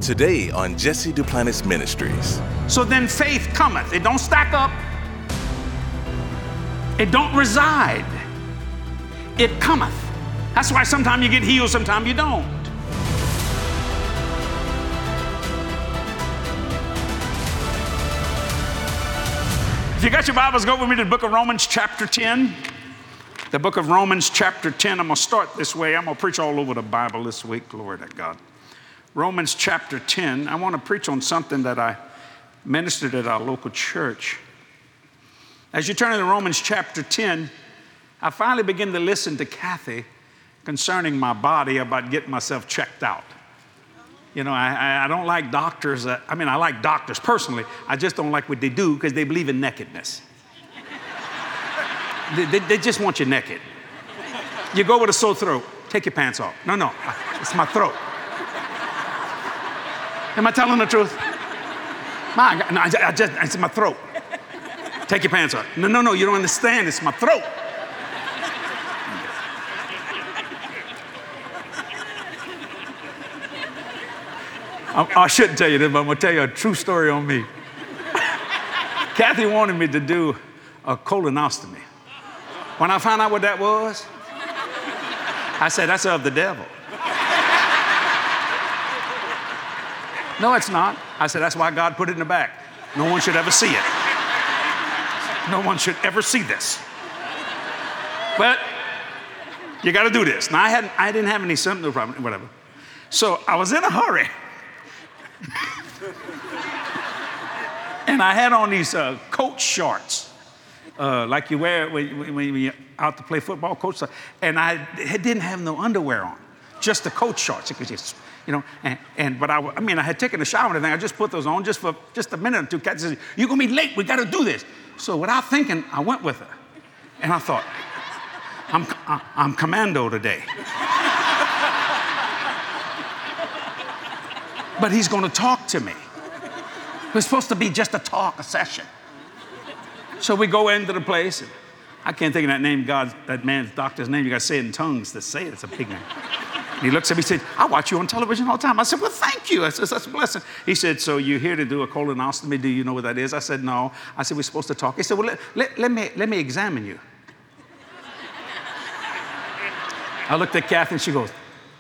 Today on Jesse Duplantis Ministries. So then faith cometh. It don't stack up. It don't reside. It cometh. That's why sometimes you get healed, sometimes you don't. If you got your Bibles, go with me to the book of Romans chapter 10. The book of Romans chapter 10. I'm going to start this way. I'm going to preach all over the Bible this week. Glory to God. Romans chapter 10. I want to preach on something that I ministered at our local church. As you turn to Romans chapter 10, I finally begin to listen to Kathy concerning my body about getting myself checked out. You know, I don't like doctors. I like doctors personally. I just don't like what they do because they believe in nakedness. They just want you naked. You go with a sore throat, take your pants off. No, it's my throat. Am I telling the truth? It's my throat. Take your pants off. No, you don't understand. It's my throat. I shouldn't tell you this, but I'm going to tell you a true story on me. Kathy wanted me to do a colonoscopy. When I found out what that was, I said, that's of the devil. No, it's not. I said, that's why God put it in the back. No one should ever see it. No one should ever see this. But you got to do this. Now, I didn't have any symptoms, whatever. So I was in a hurry. And I had on these coach shorts, like you wear when you're out to play football, coach shorts. And I didn't have no underwear on, just the coach shorts. It could just, but I had taken a shower and everything. I just put those on just for a minute or two. Kat said, "You're gonna be late. We got to do this." So without thinking, I went with her, and I thought, I'm commando today. But he's going to talk to me. It's supposed to be just a session. So we go into the place. And I can't think of that man's doctor's name. You got to say it in tongues to say it. It's a big name. And he looks at me and said, "I watch you on television all the time." I said, "Well, thank you. That's a blessing." He said, "So you're here to do a colonoscopy. Do you know what that is?" I said, "No." I said, "We're supposed to talk." He said, "Well, let me examine you." I looked at Kathy and she goes,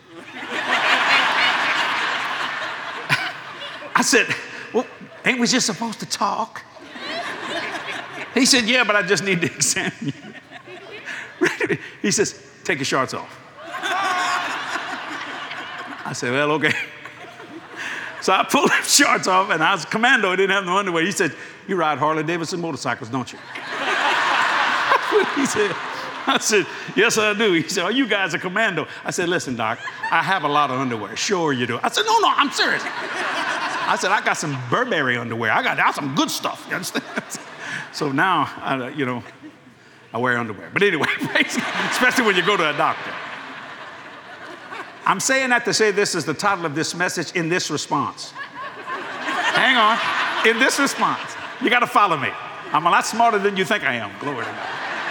I said, "Well, ain't we just supposed to talk?" He said, "Yeah, but I just need to examine you." He says, "Take your shorts off." I said, "Well, okay." So I pulled the shorts off, and I was commando. I didn't have no underwear. He said, "You ride Harley-Davidson motorcycles, don't you?" I said, "Yes, I do." He said, "Oh, you guys are commando." I said, "Listen, Doc, I have a lot of underwear." "Sure you do." I said, No, I'm serious." I said, "I got some Burberry underwear. I got some good stuff." You understand? So now, I wear underwear. But anyway, especially when you go to a doctor. I'm saying that to say this is the title of this message, In This Response. Hang on. In this response. You got to follow me. I'm a lot smarter than you think I am. Glory to God.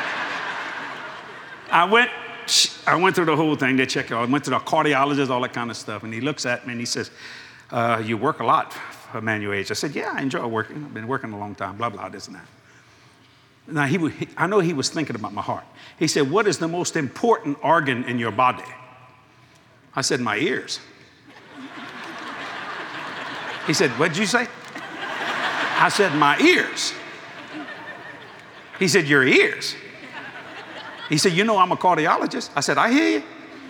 I went through the whole thing. They checked it out. I went to the cardiologist, all that kind of stuff. And he looks at me and he says, "You work a lot for a man your age." I said, "Yeah, I enjoy working. I've been working a long time, blah, blah, this and that." Now, I know he was thinking about my heart. He said, "What is the most important organ in your body?" I said, "My ears." He said, "What did you say?" I said, "My ears." He said, "Your ears?" He said, "You know I'm a cardiologist." I said, "I hear you."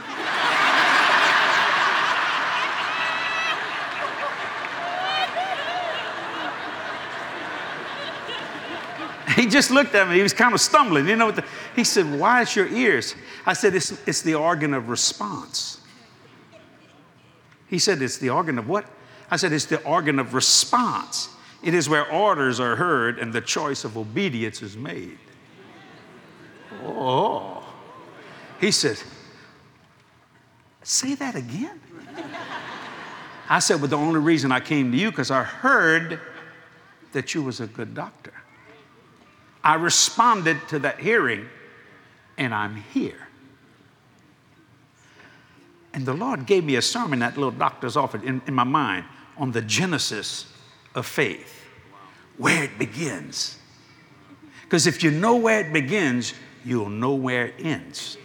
He just looked at me. He was kind of stumbling. He said, "Why is your ears?" I said, it's the organ of response." He said, "It's the organ of what?" I said, "It's the organ of response. It is where orders are heard and the choice of obedience is made." Oh. He said, "Say that again?" I said, "Well, the only reason I came to you because I heard that you was a good doctor. I responded to that hearing, and I'm here." And the Lord gave me a sermon at little doctor's office in my mind. on the genesis of faith, where it begins. Because if you know where it begins, you'll know where it ends.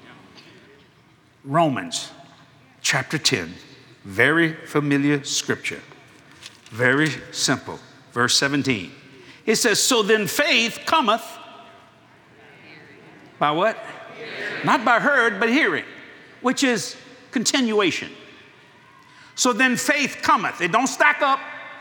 Romans chapter 10, very familiar scripture, very simple. Verse 17. It says, so then faith cometh by what? Hearing. Not by heard, but hearing, which is continuation. So then faith cometh. It don't stack up.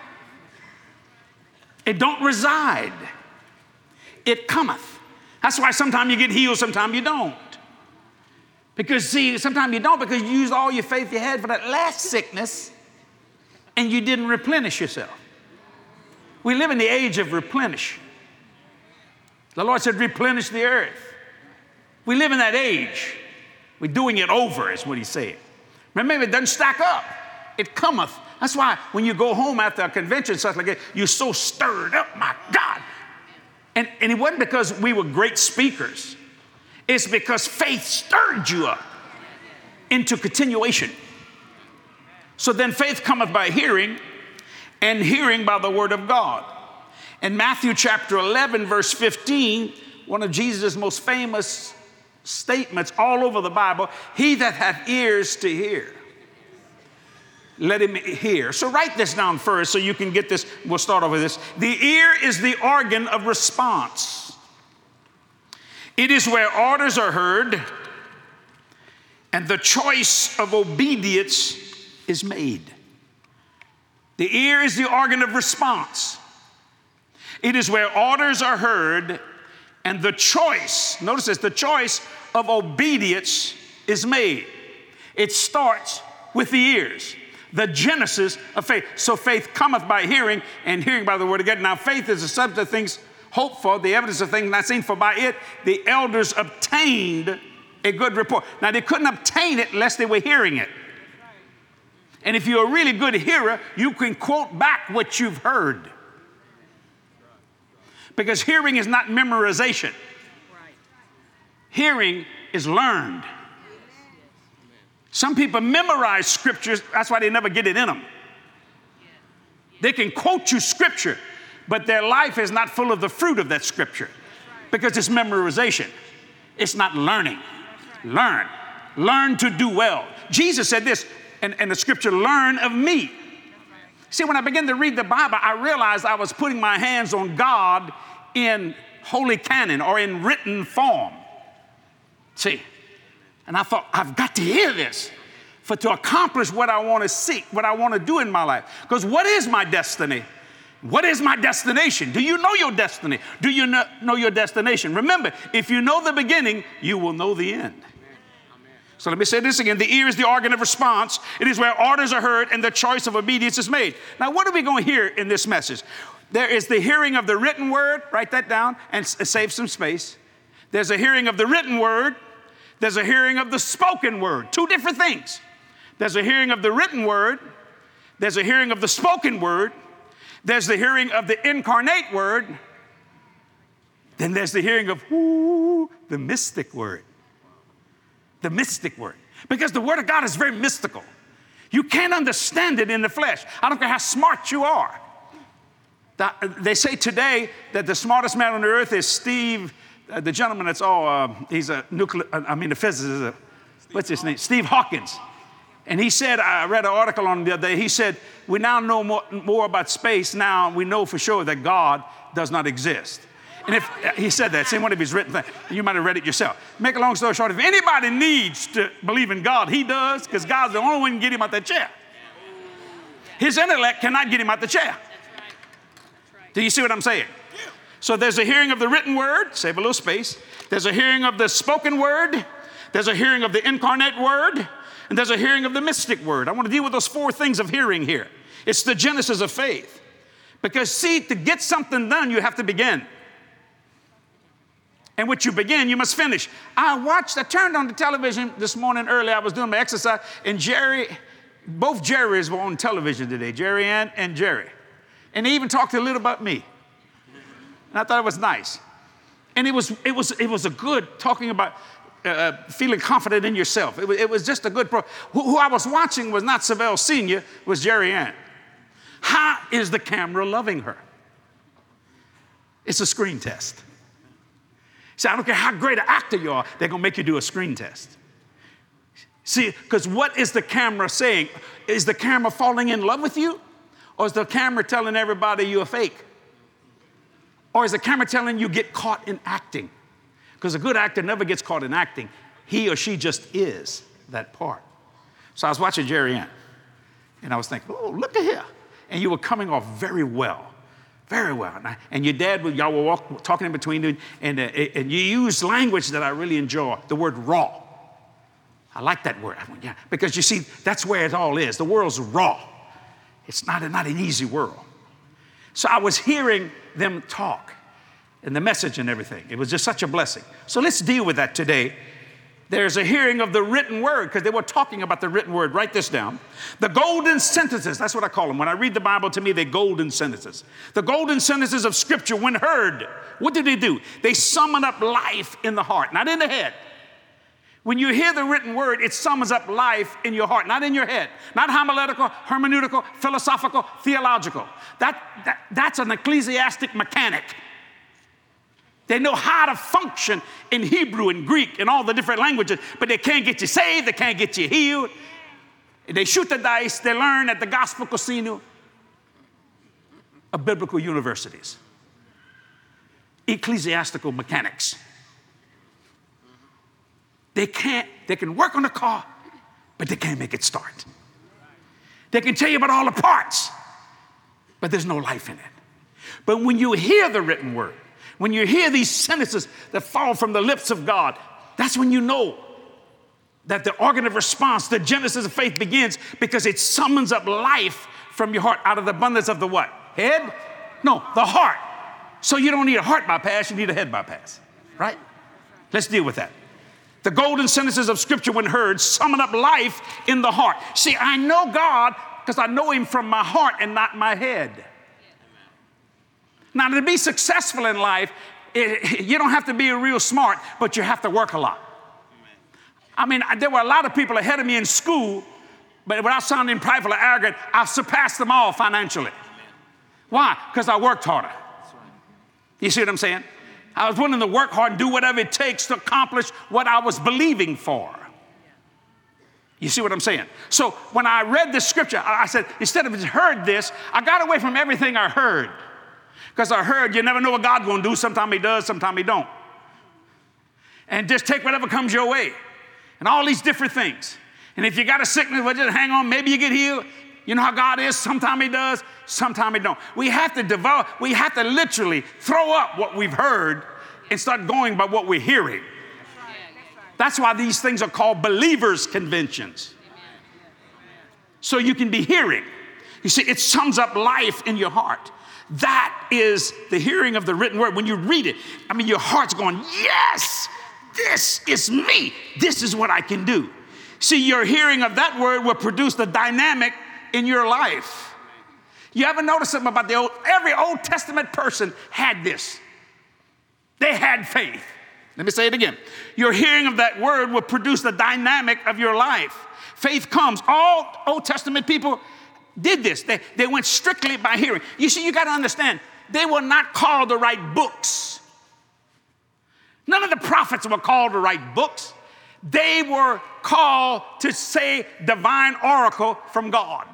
It don't reside. It cometh. That's why sometimes you get healed, sometimes you don't. Because see, sometimes you don't because you used all your faith you had for that last sickness and you didn't replenish yourself. We live in the age of replenish. The Lord said, replenish the earth. We live in that age. We're doing it over, is what he said. Remember, it doesn't stack up. It cometh. That's why when you go home after a convention, such like that, you're so stirred up, my God. And it wasn't because we were great speakers. It's because faith stirred you up into continuation. So then faith cometh by hearing, and hearing by the word of God. In Matthew chapter 11, verse 15, one of Jesus' most famous statements all over the Bible, he that hath ears to hear, let him hear. So write this down first so you can get this. We'll start over this. The ear is the organ of response. It is where orders are heard and the choice of obedience is made. The ear is the organ of response. It is where orders are heard and the choice, notice this, the choice of obedience is made. It starts with the ears, the genesis of faith. So faith cometh by hearing, and hearing by the word of God. Now faith is the substance of things hoped for, the evidence of things not seen, for by it the elders obtained a good report. Now they couldn't obtain it unless they were hearing it. And if you're a really good hearer, you can quote back what you've heard. Because hearing is not memorization. Hearing is learned. Some people memorize scriptures, that's why they never get it in them. They can quote you scripture, but their life is not full of the fruit of that scripture because it's memorization. It's not learning. Learn. Learn to do well. Jesus said this in the scripture, learn of me. See, when I began to read the Bible, I realized I was putting my hands on God in holy canon or in written form. See, and I thought, I've got to hear this to accomplish what I want to seek, what I want to do in my life. Because what is my destiny? What is my destination? Do you know your destiny? Do you know your destination? Remember, if you know the beginning, you will know the end. So let me say this again. The ear is the organ of response. It is where orders are heard and the choice of obedience is made. Now, what are we going to hear in this message? There is the hearing of the written word. Write that down and save some space. There's a hearing of the written word. There's a hearing of the spoken word. Two different things. There's a hearing of the written word. There's a hearing of the spoken word. There's the hearing of the incarnate word. Then there's the hearing of the mystic word. The mystic word. Because the word of God is very mystical. You can't understand it in the flesh. I don't care how smart you are. They say today that the smartest man on the earth is Steve, the gentleman that's he's a physicist. What's his name? Steve Hawkins. And he said, I read an article on him the other day, he said, we now know more about space. Now we know for sure that God does not exist. And if he said that, same one of his written things, you might have read it yourself. Make a long story short, if anybody needs to believe in God, he does, because God's the only one who can get him out that chair. His intellect cannot get him out the chair. Do you see what I'm saying? So there's a hearing of the written word, save a little space. There's a hearing of the spoken word. There's a hearing of the incarnate word. And there's a hearing of the mystic word. I want to deal with those four things of hearing here. It's the genesis of faith. Because see, to get something done, you have to begin. And what you begin, you must finish. I turned on the television this morning early. I was doing my exercise, and both Jerrys were on television today, Jerry Ann and Jerry. And they even talked a little about me. And I thought it was nice. And it was a good talking about feeling confident in yourself. It was just a good Who I was watching was not Savelle Sr., was Jerry Ann. How is the camera loving her? It's a screen test. See, I don't care how great an actor you are, they're going to make you do a screen test. See, because what is the camera saying? Is the camera falling in love with you? Or is the camera telling everybody you're a fake? Or is the camera telling you get caught in acting? Because a good actor never gets caught in acting. He or she just is that part. So I was watching Jerry Ann, and I was thinking, oh, look at here. And you were coming off very well. Very well. And your dad, y'all were talking in between, and you used language that I really enjoy, the word raw. I like that word. Yeah, because you see, that's where it all is. The world's raw. It's not an easy world. So I was hearing them talk and the message and everything. It was just such a blessing. So let's deal with that today. There's a hearing of the written word, because they were talking about the written word. Write this down. The golden sentences, that's what I call them. When I read the Bible, to me, they're golden sentences. The golden sentences of Scripture, when heard, what do? They summon up life in the heart, not in the head. When you hear the written word, it summons up life in your heart, not in your head. Not homiletical, hermeneutical, philosophical, theological. That's an ecclesiastic mechanic. They know how to function in Hebrew and Greek and all the different languages, but they can't get you saved, they can't get you healed. They shoot the dice, they learn at the Gospel Casino of biblical universities. Ecclesiastical mechanics. They can work on the car, but they can't make it start. They can tell you about all the parts, but there's no life in it. But when you hear the written word, when you hear these sentences that fall from the lips of God, that's when you know that the organ of response, the genesis of faith begins, because it summons up life from your heart out of the abundance of the what? Head? No, the heart. So you don't need a heart bypass, you need a head bypass, right? Let's deal with that. The golden sentences of Scripture, when heard, summon up life in the heart. See, I know God because I know Him from my heart and not my head. Now, to be successful in life, you don't have to be real smart, but you have to work a lot. I mean, there were a lot of people ahead of me in school, but without sounding prideful or arrogant, I've surpassed them all financially. Why? Because I worked harder. You see what I'm saying? I was willing to work hard and do whatever it takes to accomplish what I was believing for. You see what I'm saying? So when I read this scripture, I said, instead of just heard this, I got away from everything I heard. Because I heard you never know what God's going to do. Sometimes He does, sometimes He don't. And just take whatever comes your way. And all these different things. And if you got a sickness, well, just hang on. Maybe you get healed. You know how God is. Sometimes He does, sometimes He don't. We have to literally throw up what we've heard and start going by what we're hearing. That's why these things are called believers' conventions. So you can be hearing. You see, it sums up life in your heart. That is the hearing of the written word. When you read it, I mean, your heart's going, yes, this is me. This is what I can do. See, your hearing of that word will produce the dynamic in your life. You ever notice something about every Old Testament person had this. They had faith. Let me say it again. Your hearing of that word will produce the dynamic of your life. Faith comes. All Old Testament people did this. They went strictly by hearing. You see, you got to understand, they were not called to write books. None of the prophets were called to write books. They were called to say divine oracle from God.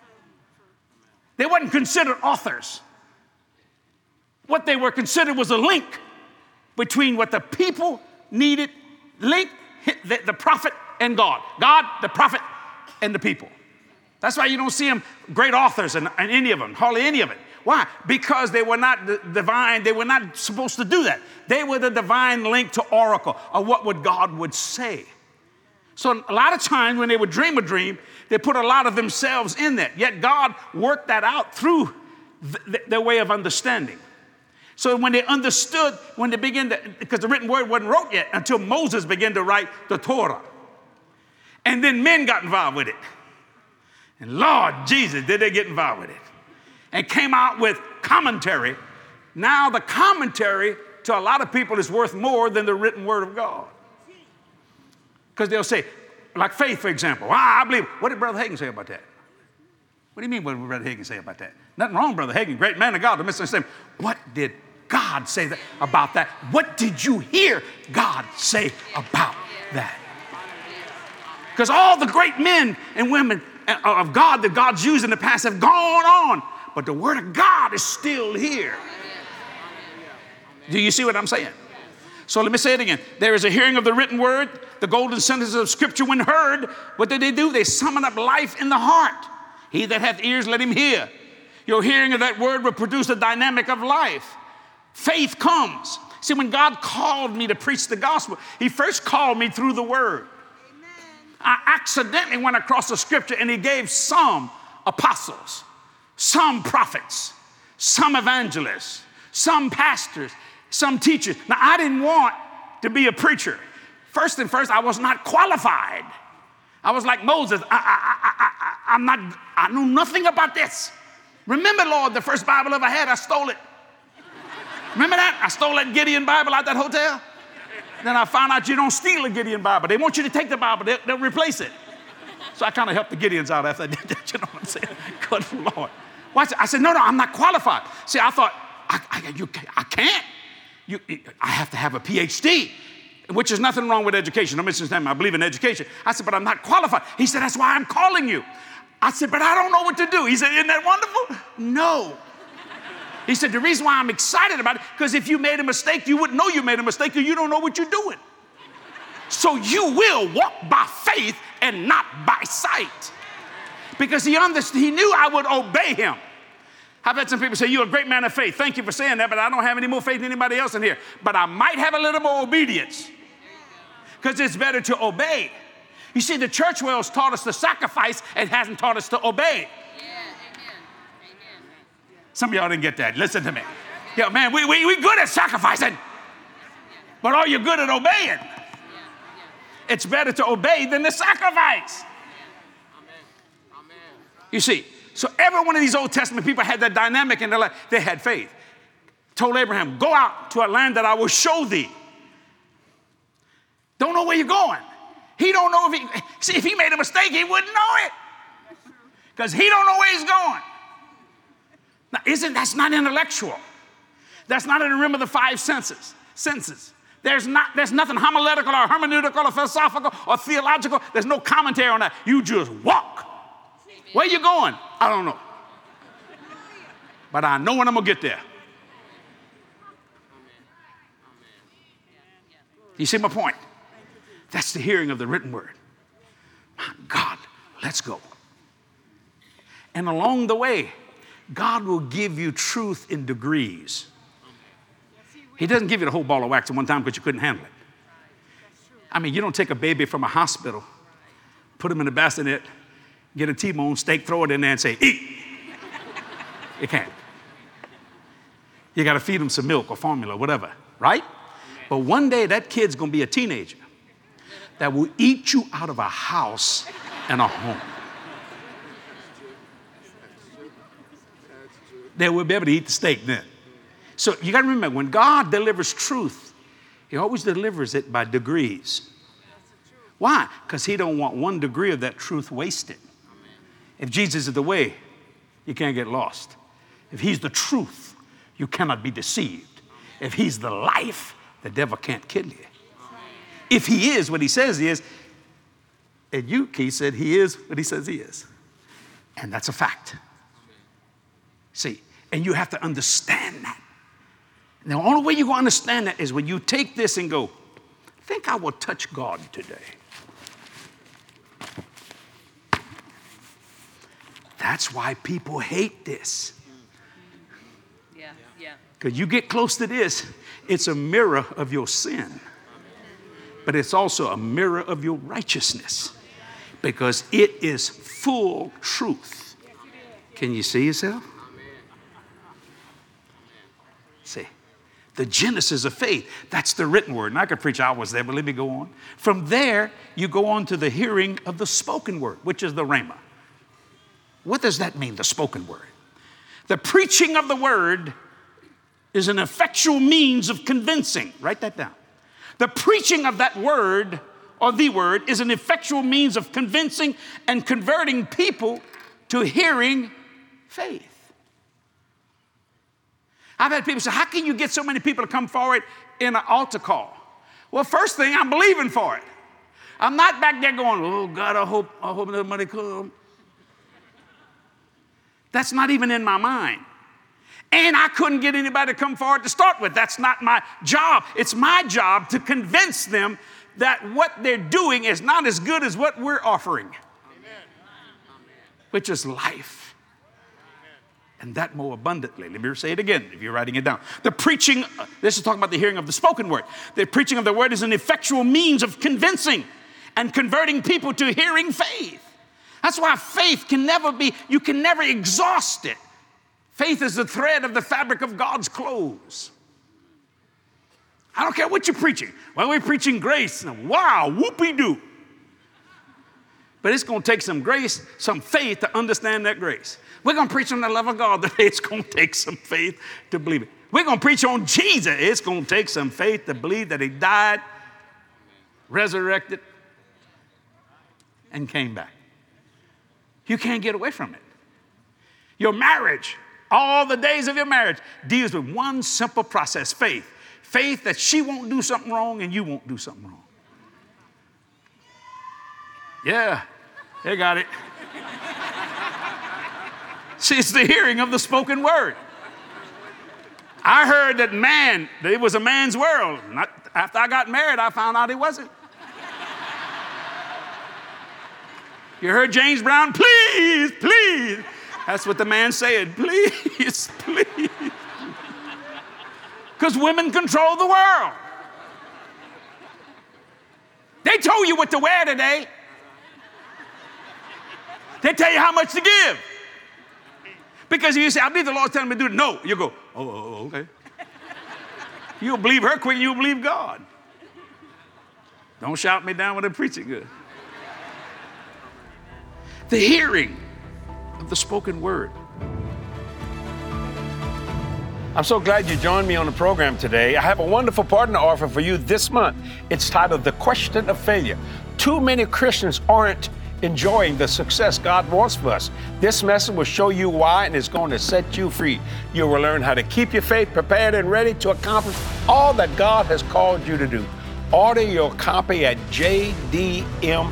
They weren't considered authors. What they were considered was a link between what the people needed, the prophet and God. God, the prophet, and the people. That's why you don't see them great authors and any of them, hardly any of it. Why? Because they were not divine. They were not supposed to do that. They were the divine link to oracle, or what would God would say. So a lot of times when they would dream a dream, they put a lot of themselves in that. Yet God worked that out through their way of understanding. So when they understood, when they began to, because the written word wasn't wrote yet until Moses began to write the Torah. And then men got involved with it. And Lord Jesus, did they get involved with it? And came out with commentary. Now the commentary to a lot of people is worth more than the written word of God. Because they'll say, like faith, for example. I believe. What did Brother Hagin say about that? What do you mean, what did Brother Hagin say about that? Nothing wrong, Brother Hagin, great man of God. Don't misunderstand. What did God say about that? What did you hear God say about that? Because all the great men and women of God that God's used in the past have gone on, but the Word of God is still here. Do you see what I'm saying? So let me say it again. There is a hearing of the written word, the golden sentences of Scripture when heard. What did they do? They summon up life in the heart. He that hath ears, let him hear. Your hearing of that word will produce a dynamic of life. Faith comes. See, when God called me to preach the gospel, He first called me through the word. Amen. I accidentally went across the Scripture and He gave some apostles, some prophets, some evangelists, some pastors, some teachers. Now, I didn't want to be a preacher. First, I was not qualified. I was like Moses. I knew nothing about this. Remember, Lord, the first Bible I ever had, I stole it. Remember that? I stole that Gideon Bible out that hotel. Then I found out you don't steal a Gideon Bible. They want you to take the Bible. They'll replace it. So I kind of helped the Gideons out after I did that. You know what I'm saying? Good Lord. Watch it. I said, no, I'm not qualified. See, I thought, I can't. I have to have a PhD, which is nothing wrong with education. Don't misunderstand me. I believe in education. I said, but I'm not qualified. He said, that's why I'm calling you. I said, but I don't know what to do. He said, isn't that wonderful? No. He said, the reason why I'm excited about it, because if you made a mistake, you wouldn't know you made a mistake because you don't know what you're doing. So you will walk by faith and not by sight. Because he knew I would obey him. I've had some people say, you're a great man of faith. Thank you for saying that, but I don't have any more faith than anybody else in here. But I might have a little more obedience. Because it's better to obey. You see, the church world has taught us to sacrifice and hasn't taught us to obey. Some of y'all didn't get that. Listen to me. Yeah, man, we good at sacrificing. But are you good at obeying? It's better to obey than to sacrifice. You see, so every one of these Old Testament people had that dynamic in their life. They had faith. Told Abraham, go out to a land that I will show thee. Don't know where you're going. He don't know if he made a mistake, he wouldn't know it. Because he don't know where he's going. Now, that's not intellectual. That's not in the realm of the five senses. There's nothing homiletical or hermeneutical or philosophical or theological. There's no commentary on that. You just walk. Where you going? I don't know. But I know when I'm going to get there. You see my point? That's the hearing of the written word. My God, let's go. And along the way, God will give you truth in degrees. He doesn't give you the whole ball of wax at one time because you couldn't handle it. I mean, you don't take a baby from a hospital, put him in a bassinet, get a T-bone steak, throw it in there and say, eat. You can't. You got to feed him some milk or formula, whatever, right? But one day that kid's going to be a teenager that will eat you out of a house and a home. They will be able to eat the steak then. So you got to remember, when God delivers truth, he always delivers it by degrees. Why? Because he don't want one degree of that truth wasted. If Jesus is the way, you can't get lost. If he's the truth, you cannot be deceived. If he's the life, the devil can't kill you. If he is what he says he is, and you, Keith, said he is what he says he is. And that's a fact. See, and you have to understand that. And the only way you're going to understand that is when you take this and go, I think I will touch God today. That's why people hate this. Yeah. Because you get close to this, it's a mirror of your sin. But it's also a mirror of your righteousness. Because it is full truth. Can you see yourself? See, the genesis of faith, that's the written word. And I could preach hours there, but let me go on. From there, you go on to the hearing of the spoken word, which is the rhema. What does that mean, the spoken word? The preaching of the word is an effectual means of convincing. Write that down. The preaching of that word, or the word, is an effectual means of convincing and converting people to hearing faith. I've had people say, how can you get so many people to come forward in an altar call? Well, first thing, I'm believing for it. I'm not back there going, oh, God, I hope nobody come. That's not even in my mind. And I couldn't get anybody to come forward to start with. That's not my job. It's my job to convince them that what they're doing is not as good as what we're offering. Amen. Which is life. And that more abundantly. Let me say it again if you're writing it down. The preaching, this is talking about the hearing of the spoken word. The preaching of the word is an effectual means of convincing and converting people to hearing faith. That's why faith can never be, you can never exhaust it. Faith is the thread of the fabric of God's clothes. I don't care what you're preaching. Well, we're preaching grace. Wow, whoopee-doo. But it's going to take some grace, some faith to understand that grace. We're going to preach on the love of God. It's going to take some faith to believe it. We're going to preach on Jesus. It's going to take some faith to believe that he died, resurrected, and came back. You can't get away from it. Your marriage, all the days of your marriage, deals with one simple process, faith. Faith that she won't do something wrong and you won't do something wrong. Yeah, they got it. See, it's the hearing of the spoken word. I heard that it was a man's world. After I got married, I found out it wasn't. You heard James Brown, please, please. That's what the man said, please, please. Because women control the world. They told you what to wear today. They tell you how much to give. Because you say, I believe the Lord's telling me to do it. No, you go, oh, okay. You'll believe her quick, you'll believe God. Don't shout me down when I'm preaching good. The hearing of the spoken word. I'm so glad you joined me on the program today. I have a wonderful partner offer for you this month. It's titled The Question of Failure. Too many Christians aren't enjoying the success God wants for us. This message will show you why, and it's going to set you free. You will learn how to keep your faith prepared and ready to accomplish all that God has called you to do. Order your copy at jdm.org.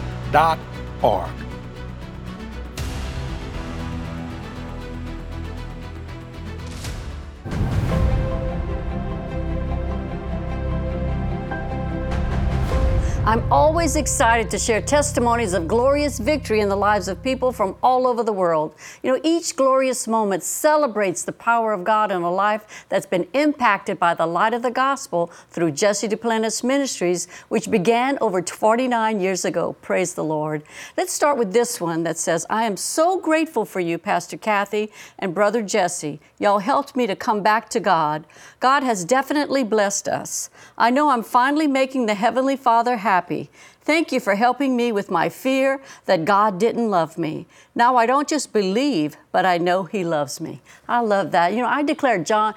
I'm always excited to share testimonies of glorious victory in the lives of people from all over the world. You know, each glorious moment celebrates the power of God in a life that's been impacted by the light of the gospel through Jesse Duplantis Ministries, which began over 49 years ago. Praise the Lord. Let's start with this one that says, I am so grateful for you, Pastor Kathy and Brother Jesse. Y'all helped me to come back to God. God has definitely blessed us. I know I'm finally making the Heavenly Father happy. Thank you for helping me with my fear that God didn't love me. Now I don't just believe, but I know He loves me. I love that. You know, I declare 1 John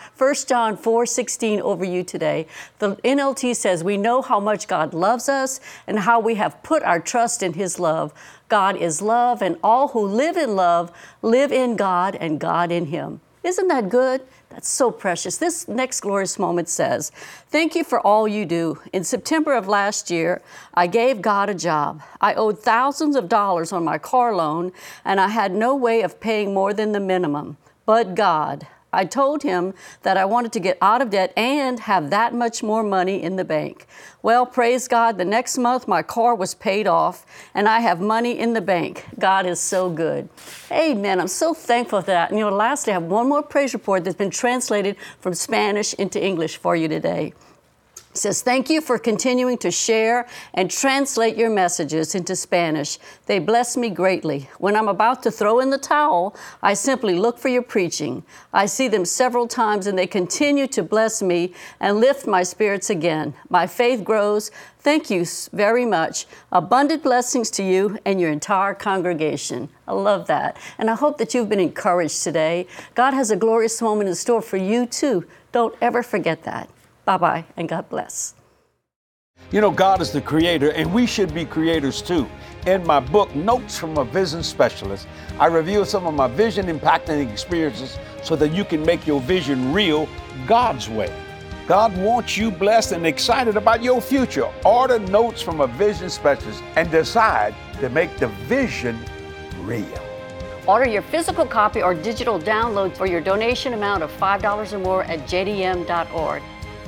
4:16 over you today. The NLT says, we know how much God loves us and how we have put our trust in His love. God is love, and all who live in love live in God and God in Him. Isn't that good? That's so precious. This next glorious moment says, thank you for all you do. In September of last year, I gave God a job. I owed thousands of dollars on my car loan, and I had no way of paying more than the minimum. But God, I told Him that I wanted to get out of debt and have that much more money in the bank. Well, praise God, the next month my car was paid off and I have money in the bank. God is so good. Amen. I'm so thankful for that. And you know, lastly, I have one more praise report that's been translated from Spanish into English for you today. It says, thank you for continuing to share and translate your messages into Spanish. They bless me greatly. When I'm about to throw in the towel, I simply look for your preaching. I see them several times and they continue to bless me and lift my spirits again. My faith grows. Thank you very much. Abundant blessings to you and your entire congregation. I love that. And I hope that you've been encouraged today. God has a glorious moment in store for you too. Don't ever forget that. Bye-bye, and God bless. You know, God is the creator, and we should be creators too. In my book, Notes from a Vision Specialist, I review some of my vision impacting experiences so that you can make your vision real God's way. God wants you blessed and excited about your future. Order Notes from a Vision Specialist and decide to make the vision real. Order your physical copy or digital download for your donation amount of $5 or more at jdm.org.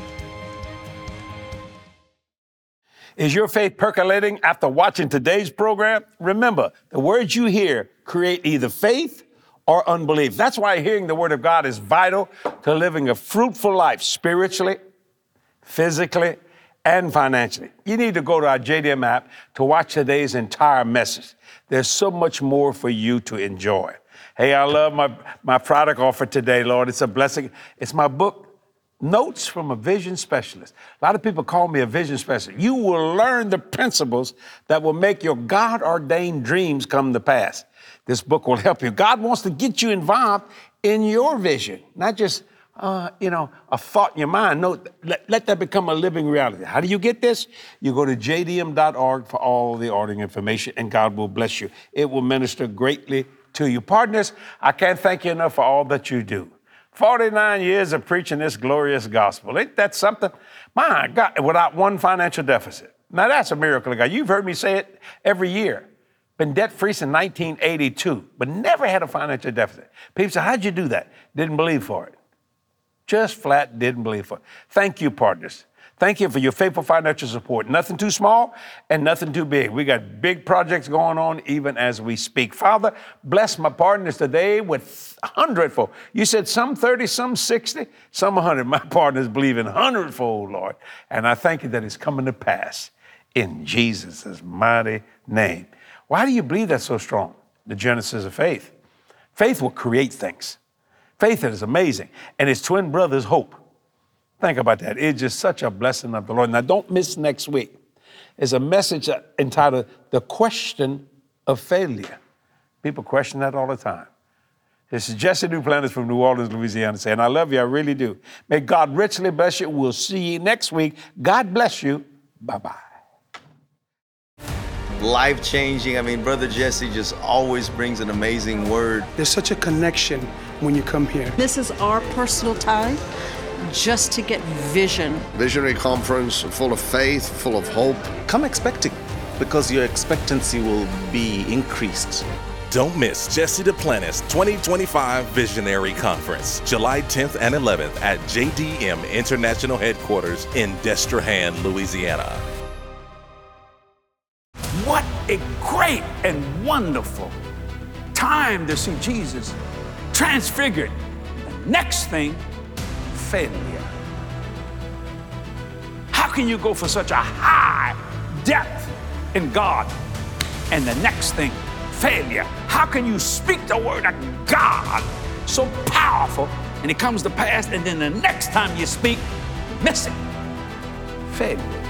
Is your faith percolating after watching today's program? Remember, the words you hear create either faith or unbelief. That's why hearing the Word of God is vital to living a fruitful life spiritually, physically, and financially. You need to go to our JDM app to watch today's entire message. There's so much more for you to enjoy. Hey, I love my product offer today, Lord. It's a blessing. It's my book, Notes from a Vision Specialist. A lot of people call me a vision specialist. You will learn the principles that will make your God-ordained dreams come to pass. This book will help you. God wants to get you involved in your vision, not just, a thought in your mind. No, let that become a living reality. How do you get this? You go to jdm.org for all the ordering information, and God will bless you. It will minister greatly to you. Partners, I can't thank you enough for all that you do. 49 years of preaching this glorious gospel. Ain't that something? My God, without one financial deficit. Now that's a miracle of God. You've heard me say it every year. Been debt-free since 1982, but never had a financial deficit. People say, how'd you do that? Didn't believe for it. Just flat didn't believe for it. Thank you, partners. Thank you for your faithful financial support. Nothing too small and nothing too big. We got big projects going on even as we speak. Father, bless my partners today with 100-fold. You said some 30, some 60, some 100. My partners believe in 100-fold, Lord. And I thank you that it's coming to pass in Jesus' mighty name. Why do you believe that so strong? The genesis of faith. Faith will create things. Faith is amazing. And its twin brother's hope. Think about that. It's just such a blessing of the Lord. Now, don't miss next week. There's a message entitled, The Question of Failure. People question that all the time. This is Jesse Duplantis from New Orleans, Louisiana, saying, I love you, I really do. May God richly bless you. We'll see you next week. God bless you. Bye-bye. Life-changing. I mean, Brother Jesse just always brings an amazing word. There's such a connection when you come here. This is our personal time just to get vision. Visionary conference, full of faith, full of hope. Come expecting, because your expectancy will be increased. Don't miss Jesse Duplantis 2025 Visionary Conference, July 10th and 11th at JDM International Headquarters in Destrehan, Louisiana. What a great and wonderful time to see Jesus transfigured. The next thing, failure. How can you go for such a high depth in God and the next thing, failure? How can you speak the word of God so powerful and it comes to pass and then the next time you speak, miss it? Failure.